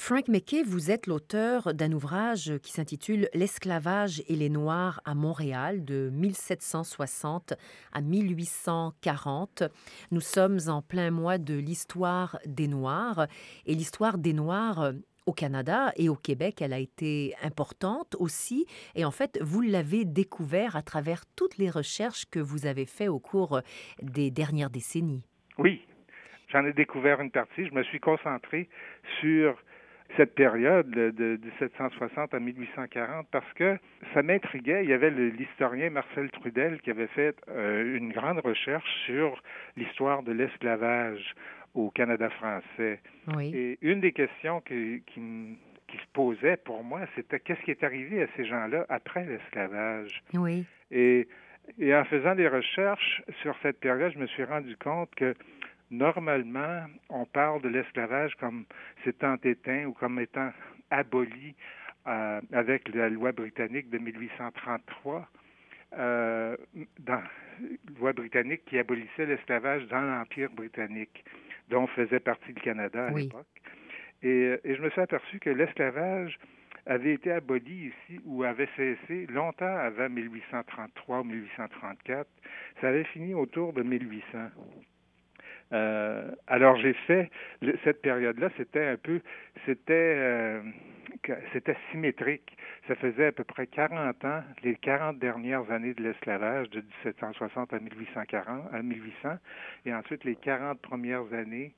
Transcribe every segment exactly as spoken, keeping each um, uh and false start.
Frank Mackay, vous êtes l'auteur d'un ouvrage qui s'intitule L'esclavage et les Noirs à Montréal de mille sept cent soixante à mille huit cent quarante. Nous sommes en plein mois de l'histoire des Noirs et l'histoire des Noirs euh, au Canada et au Québec, elle a été importante aussi. Et en fait, vous l'avez découvert à travers toutes les recherches que vous avez faites au cours des dernières décennies. Oui, j'en ai découvert une partie. Je me suis concentré sur cette période de, de dix-sept cent soixante à mille huit cent quarante parce que ça m'intriguait. Il y avait le, l'historien Marcel Trudel qui avait fait euh, une grande recherche sur l'histoire de l'esclavage au Canada français. Oui. Et une des questions qui, qui, qui se posait pour moi, c'était qu'est-ce qui est arrivé à ces gens-là après l'esclavage? Oui. Et, et en faisant des recherches sur cette période, je me suis rendu compte que normalement, on parle de l'esclavage comme s'étant éteint ou comme étant aboli euh, avec la loi britannique de mille huit cent trente-trois, euh, dans loi britannique qui abolissait l'esclavage dans l'Empire britannique, dont faisait partie le Canada à Oui. l'époque. Et, et je me suis aperçu que l'esclavage avait été aboli ici ou avait cessé longtemps avant mille huit cent trente-trois ou mille huit cent trente-quatre. Ça avait fini autour de mille huit cents. Euh, alors j'ai fait le, cette période-là, c'était un peu, c'était, euh, c'était symétrique. Ça faisait à peu près quarante ans, les quarante dernières années de l'esclavage, de dix-sept cent soixante à mille huit cent quarante, à mille huit cents, et ensuite les quarante premières années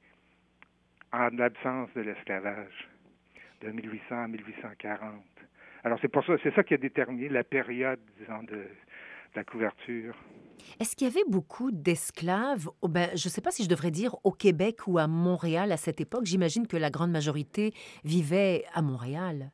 en absence de l'esclavage, de mille huit cents à mille huit cent quarante. Alors c'est pour ça, c'est ça qui a déterminé la période, disons, de, de la couverture. Est-ce qu'il y avait beaucoup d'esclaves, oh ben, je ne sais pas si je devrais dire au Québec ou à Montréal à cette époque? J'imagine que la grande majorité vivait à Montréal.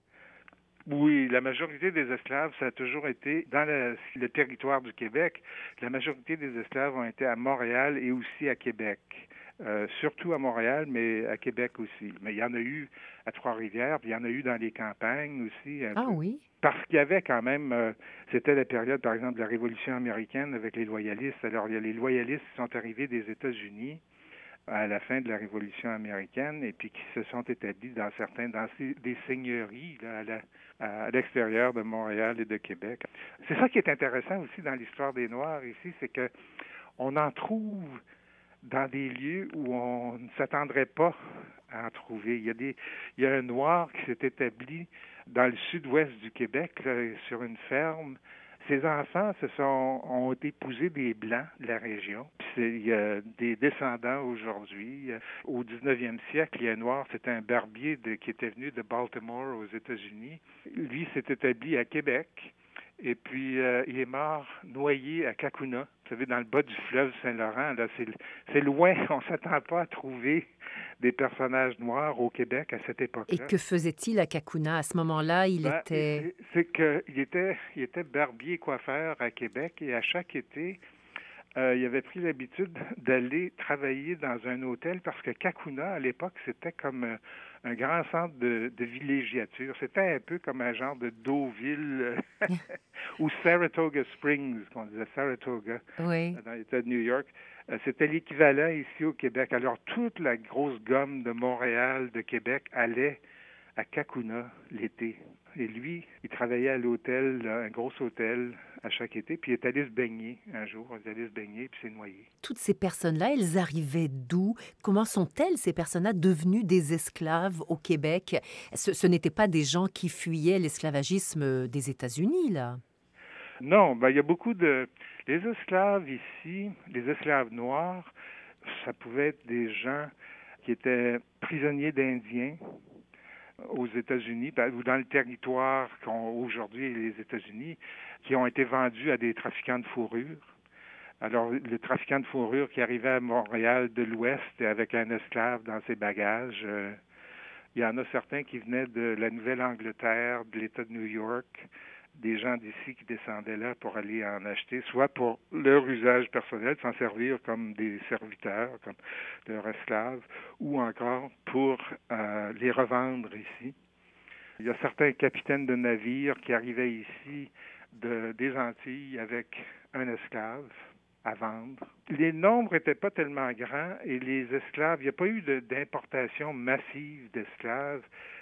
Oui, la majorité des esclaves, ça a toujours été dans le, le territoire du Québec. La majorité des esclaves ont été à Montréal et aussi à Québec. Euh, surtout à Montréal, mais à Québec aussi. Mais il y en a eu à Trois-Rivières, puis il y en a eu dans les campagnes aussi un Ah peu. oui? Parce qu'il y avait quand même, euh, c'était la période, par exemple, de la Révolution américaine avec les loyalistes. Alors, il y a les loyalistes qui sont arrivés des États-Unis à la fin de la Révolution américaine et puis qui se sont établis dans certains, dans ces, des seigneuries là, à, la, à l'extérieur de Montréal et de Québec. C'est ça qui est intéressant aussi dans l'histoire des Noirs ici, c'est que on en trouve dans des lieux où on ne s'attendrait pas à en trouver. Il y a des, il y a un Noir qui s'est établi dans le sud-ouest du Québec, là, sur une ferme. Ses enfants se sont, ont épousé des Blancs de la région. Puis c'est, il y a des descendants aujourd'hui. Au dix-neuvième siècle, il y a un Noir, c'était un barbier de, qui était venu de Baltimore aux États-Unis. Lui s'est établi à Québec. Et puis, euh, il est mort noyé à Cacouna. Vous savez, dans le bas du fleuve Saint-Laurent, là, c'est, c'est loin. On ne s'attend pas à trouver des personnages noirs au Québec à cette Et époque-là. que faisait-il à Cacouna? À ce moment-là, il Ben, était... c'est, c'est qu'il était, il était barbier coiffeur à Québec et à chaque été, euh, il avait pris l'habitude d'aller travailler dans un hôtel parce que Cacouna, à l'époque, c'était comme euh, un grand centre de, de villégiature. C'était un peu comme un genre de Deauville ou Saratoga Springs, qu'on disait Saratoga, Oui. dans l'État de New York. Euh, c'était l'équivalent ici au Québec. Alors, toute la grosse gomme de Montréal, de Québec, allait à Cacouna l'été. Et lui, il travaillait à l'hôtel, là, un gros hôtel, à chaque été, puis il est allé se baigner un jour. Il est allé se baigner, puis s'est noyé. Toutes ces personnes-là, elles arrivaient d'où? Comment sont-elles, ces personnes-là, devenues des esclaves au Québec? Ce, ce n'étaient pas des gens qui fuyaient l'esclavagisme des États-Unis, là. Non, ben, il y a beaucoup de... Les esclaves ici, les esclaves noirs, ça pouvait être des gens qui étaient prisonniers d'Indiens aux États-Unis, ou dans le territoire qu'ont aujourd'hui les États-Unis, qui ont été vendus à des trafiquants de fourrure. Alors, le trafiquant de fourrure qui arrivait à Montréal de l'Ouest avec un esclave dans ses bagages, euh, il y en a certains qui venaient de la Nouvelle-Angleterre, de l'État de New York, des gens d'ici qui descendaient là pour aller en acheter, soit pour leur usage personnel, s'en servir comme des serviteurs, comme leurs esclaves, ou encore pour euh, les revendre ici. Il y a certains capitaines de navires qui arrivaient ici de, des Antilles avec un esclave à vendre. Les nombres n'étaient pas tellement grands et les esclaves, il n'y a pas eu de, d'importation massive d'esclaves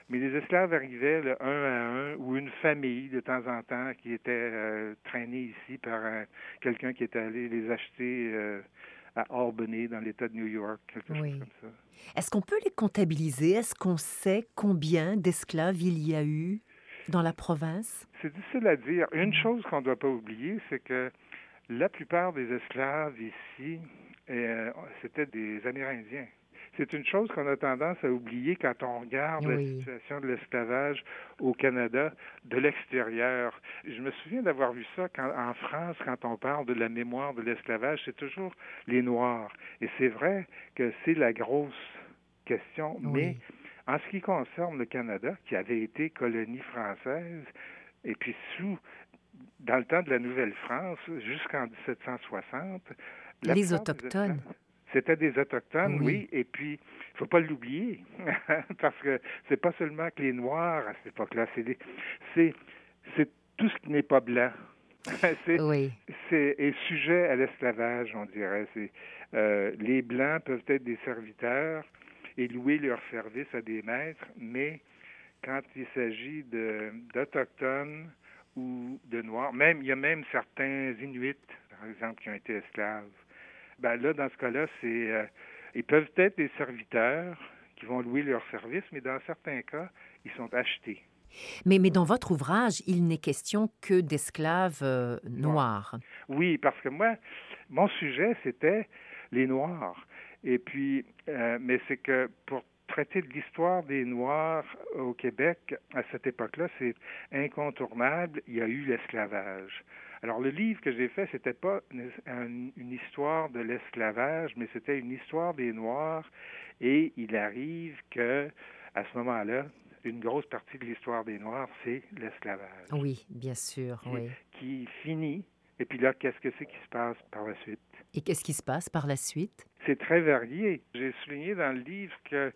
Mais les esclaves arrivaient là, un à un, ou une famille de temps en temps qui était euh, traînée ici par euh, quelqu'un qui était allé les acheter euh, à Albany, dans l'État de New York, quelque chose Oui. comme ça. Est-ce qu'on peut les comptabiliser? Est-ce qu'on sait combien d'esclaves il y a eu dans la province? C'est difficile à dire. Une Mmh. chose qu'on ne doit pas oublier, c'est que la plupart des esclaves ici, euh, c'était des Amérindiens. C'est une chose qu'on a tendance à oublier quand on regarde la Oui. situation de l'esclavage au Canada de l'extérieur. Je me souviens d'avoir vu ça quand, en France, quand on parle de la mémoire de l'esclavage, c'est toujours les Noirs. Et c'est vrai que c'est la grosse question, mais Oui. en ce qui concerne le Canada, qui avait été colonie française, et puis sous dans le temps de la Nouvelle-France, jusqu'en dix-sept cent soixante, la Les plupart des esclaves, Autochtones? c'était des Autochtones, Oui. oui, et puis, il faut pas l'oublier, parce que c'est pas seulement que les Noirs à cette époque-là, c'est des, c'est, c'est tout ce qui n'est pas blanc. c'est, Oui. c'est est sujet à l'esclavage, on dirait. C'est, euh, les Blancs peuvent être des serviteurs et louer leur service à des maîtres, mais quand il s'agit de, d'Autochtones ou de Noirs, même il y a même certains Inuits, par exemple, qui ont été esclaves. Ben là, dans ce cas-là, c'est euh, ils peuvent être des serviteurs qui vont louer leur service, mais dans certains cas, ils sont achetés. Mais mais dans votre ouvrage, il n'est question que d'esclaves, heu, Noirs. noirs? Oui, parce que moi, mon sujet, c'était les Noirs. Et puis, euh, mais c'est que pour traiter de l'histoire des Noirs au Québec, à cette époque-là, c'est incontournable, il y a eu l'esclavage. Alors, le livre que j'ai fait, c'était pas une, une histoire de l'esclavage, mais c'était une histoire des Noirs. Et il arrive que, à ce moment-là, une grosse partie de l'histoire des Noirs, c'est l'esclavage, Oui, bien sûr, qui, oui. qui finit. Et puis là, qu'est-ce que c'est qui se passe par la suite? Et qu'est-ce qui se passe par la suite? C'est très varié. J'ai souligné dans le livre que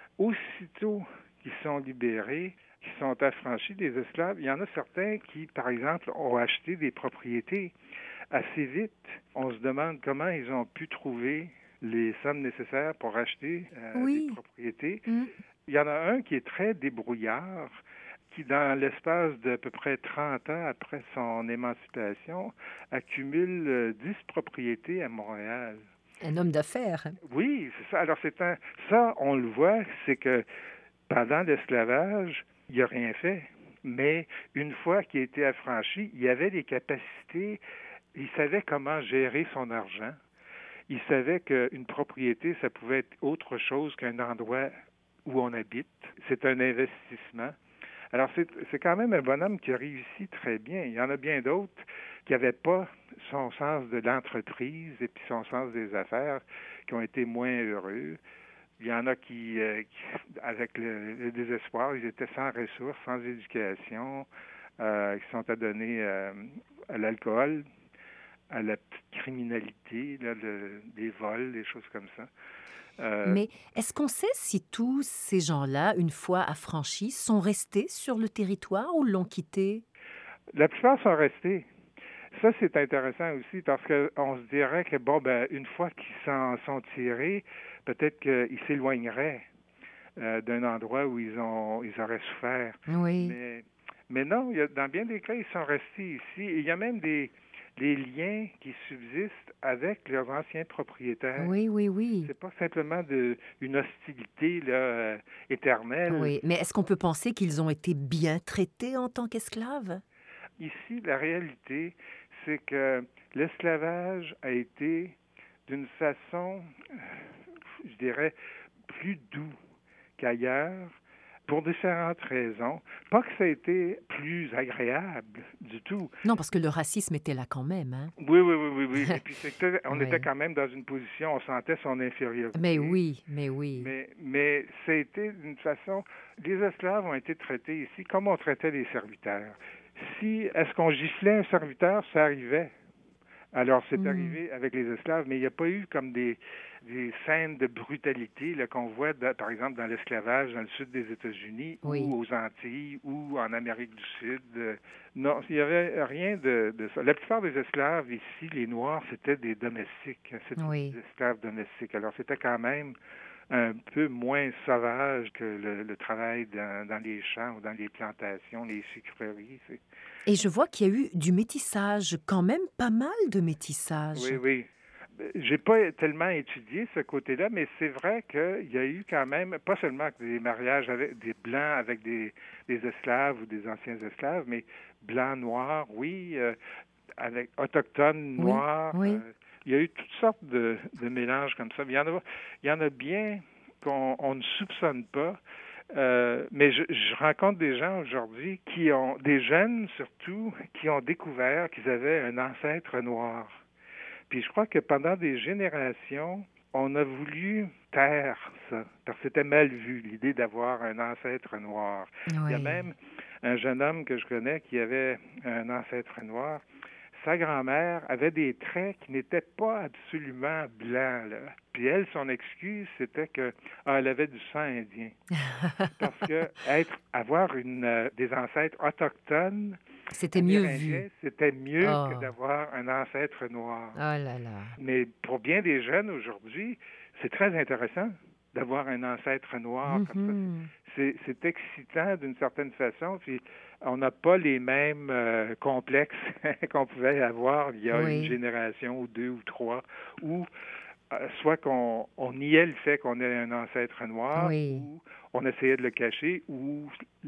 aussitôt qu'ils sont libérés, qu'ils sont affranchis des esclaves, il y en a certains qui, par exemple, ont acheté des propriétés assez vite. On se demande comment ils ont pu trouver les sommes nécessaires pour acheter euh, des Oui. propriétés. Mmh. Il y en a un qui est très débrouillard, qui, dans l'espace d'à peu près trente ans après son émancipation, accumule euh, dix propriétés à Montréal. Un homme d'affaires. Oui, c'est ça. Alors, c'est un... ça, on le voit, c'est que pendant l'esclavage, il n'a rien fait. Mais une fois qu'il a été affranchi, il avait des capacités, il savait comment gérer son argent. Il savait qu'une propriété, ça pouvait être autre chose qu'un endroit où on habite. C'est un investissement. Alors, c'est, c'est quand même un bonhomme qui a réussi très bien. Il y en a bien d'autres qui n'avaient pas son sens de l'entreprise et puis son sens des affaires, qui ont été moins heureux. Il y en a qui, euh, qui avec le, le désespoir, ils étaient sans ressources, sans éducation, euh, qui sont adonnés euh, à l'alcool, à la petite criminalité, là, le, des vols, des choses comme ça. Euh, Mais est-ce qu'on sait si tous ces gens-là, une fois affranchis, sont restés sur le territoire ou l'ont quitté? la plupart sont restés. Ça, c'est intéressant aussi parce qu'on se dirait que, bon, ben, une fois qu'ils s'en sont tirés, peut-être qu'ils s'éloigneraient euh, d'un endroit où ils ont ils auraient souffert. Oui. Mais, mais non, il y a, dans bien des cas, ils sont restés ici. Et il y a même des, des liens qui subsistent avec leurs anciens propriétaires. Oui, oui, oui. C'est pas simplement de, une hostilité là, euh, éternelle. Oui, mais est-ce qu'on peut penser qu'ils ont été bien traités en tant qu'esclaves? Ici, la réalité, c'est que l'esclavage a été d'une façon, je dirais, plus doux qu'ailleurs, pour différentes raisons. Pas que ça a été plus agréable du tout. Non, parce que le racisme était là quand même, hein? Oui, oui, oui, oui, oui. Et puis c'était, on était Oui. quand même dans une position, on sentait son Mais infériorité. oui, mais oui. Mais, mais ça a été d'une façon, les esclaves ont été traités ici comme on traitait les serviteurs. Si, est-ce qu'on giflait un serviteur, ça arrivait. Alors, c'est Mmh. arrivé avec les esclaves, mais il n'y a pas eu comme des, des scènes de brutalité là, qu'on voit, de, par exemple, dans l'esclavage dans le sud des États-Unis Oui. ou aux Antilles ou en Amérique du Sud. Euh, non, il n'y avait rien de, de ça. La plupart des esclaves ici, les Noirs, c'était des domestiques. C'était Oui. des esclaves domestiques. Alors, c'était quand même un peu moins sauvage que le, le travail dans, dans les champs ou dans les plantations, les sucreries. C'est... Et je vois qu'il y a eu du métissage, quand même pas mal de Oui, métissage. oui. J'ai pas tellement étudié ce côté-là, mais c'est vrai qu'il y a eu quand même, pas seulement des mariages avec des blancs avec des, des esclaves ou des anciens esclaves, mais blancs, noirs, oui, euh, avec autochtones, Oui, noirs. Euh, oui. il y a eu toutes sortes de, de mélanges comme ça. Mais il y en a, il y en a bien qu'on on ne soupçonne pas. Euh, mais je, je rencontre des gens aujourd'hui qui ont, des jeunes surtout, qui ont découvert qu'ils avaient un ancêtre noir. Puis je crois que pendant des générations, on a voulu taire ça, parce que c'était mal vu, l'idée d'avoir un ancêtre noir. Il y a Oui. même un jeune homme que je connais qui avait un ancêtre noir. Sa grand-mère avait des traits qui n'étaient pas absolument blancs, là. Puis elle, son excuse, c'était que ah, elle avait du sang indien. Parce que être, avoir une, euh, des ancêtres autochtones, C'était mieux vu. amérindiens, c'était mieux que Oh, d'avoir un ancêtre noir. oh là là. Mais pour bien des jeunes aujourd'hui, c'est très intéressant d'avoir un ancêtre noir comme ça. Mhm. C'est, c'est excitant d'une certaine façon, puis on n'a pas les mêmes euh, complexes qu'on pouvait avoir il y a une Oui, génération ou deux ou trois, où euh, soit qu'on on niait le fait qu'on ait un ancêtre noir, oui. ou on essayait de le cacher, ou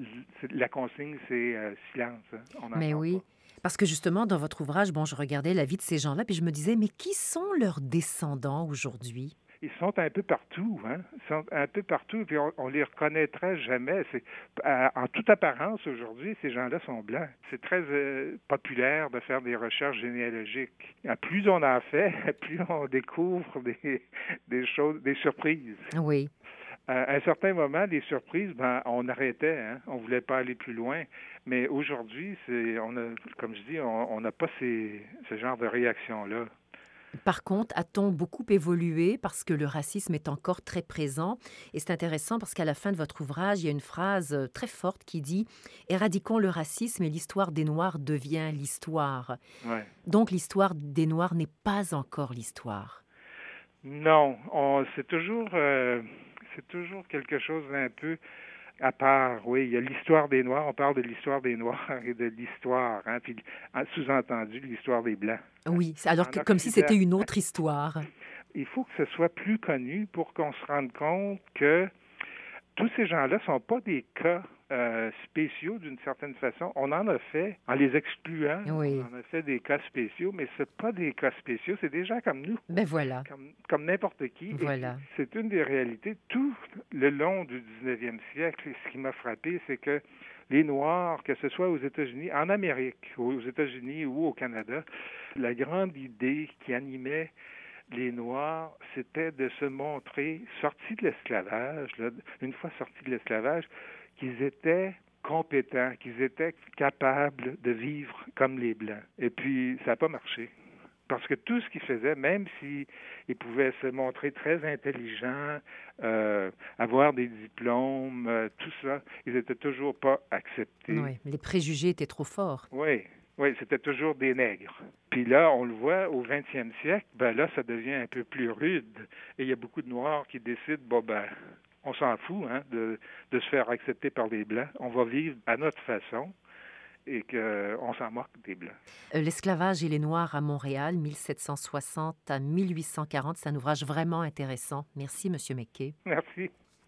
la consigne, c'est euh, silence, hein, on n'en Mais parle pas. oui. Parce que justement, dans votre ouvrage, bon, je regardais la vie de ces gens-là, puis je me disais, mais qui sont leurs descendants aujourd'hui? Ils sont un peu partout, hein? Ils sont un peu partout, puis on, on les reconnaîtrait jamais. C'est, à- en toute apparence, aujourd'hui, ces gens-là sont blancs. C'est très euh, populaire de faire des recherches généalogiques. À plus on en fait, plus on découvre des, des choses, des surprises. Oui. À un certain moment, les surprises, ben, on arrêtait, hein? On voulait pas aller plus loin. Mais aujourd'hui, c'est, on a, comme je dis, on on n'a pas ces, ce genre de réaction-là. Par contre, a-t-on beaucoup évolué parce que le racisme est encore très présent? Et c'est intéressant parce qu'à la fin de votre ouvrage, il y a une phrase euh, très forte qui dit «Éradiquons le racisme et l'histoire des Noirs devient l'histoire». Ouais. Donc l'histoire des Noirs n'est pas encore l'histoire. Non, on, c'est toujours, euh, c'est toujours quelque chose d'un peu à part. Oui, il y a l'histoire des Noirs. On parle de l'histoire des Noirs et de l'histoire, hein, puis en- sous-entendu l'histoire des Blancs. Oui, c'est- alors En que, comme si c'était Occident, une autre histoire. il faut que ce soit plus connu pour qu'on se rende compte que tous ces gens-là sont pas des cas euh, spéciaux d'une certaine façon. On en a fait, en les excluant, on Oui, en a fait des cas spéciaux, mais c'est pas des cas spéciaux, c'est des gens comme nous. ben voilà, comme, comme n'importe qui. Et puis, voilà. c'est une des réalités. Tout le long du dix-neuvième siècle, ce qui m'a frappé, c'est que les Noirs, que ce soit aux États-Unis, en Amérique, aux États-Unis ou au Canada, la grande idée qui animait les Noirs, c'était de se montrer, sortis de l'esclavage, là, une fois sortis de l'esclavage, qu'ils étaient compétents, qu'ils étaient capables de vivre comme les Blancs. Et puis, ça n'a pas marché. Parce que tout ce qu'ils faisaient, même s'ils pouvaient se montrer très intelligents, euh, avoir des diplômes, euh, tout ça, ils n'étaient toujours pas acceptés. Oui, les préjugés étaient trop forts. Oui, oui, c'était toujours des nègres. Puis là, on le voit au vingtième siècle, ben là, ça devient un peu plus rude. Et il y a beaucoup de Noirs qui décident, bon ben, on s'en fout, hein, de, de se faire accepter par les Blancs. On va vivre à notre façon et qu'on s'en moque des Blancs. Euh, L'esclavage et les Noirs à Montréal, mille sept cent soixante à mille huit cent quarante, c'est un ouvrage vraiment intéressant. Merci, Monsieur Meckey. Merci.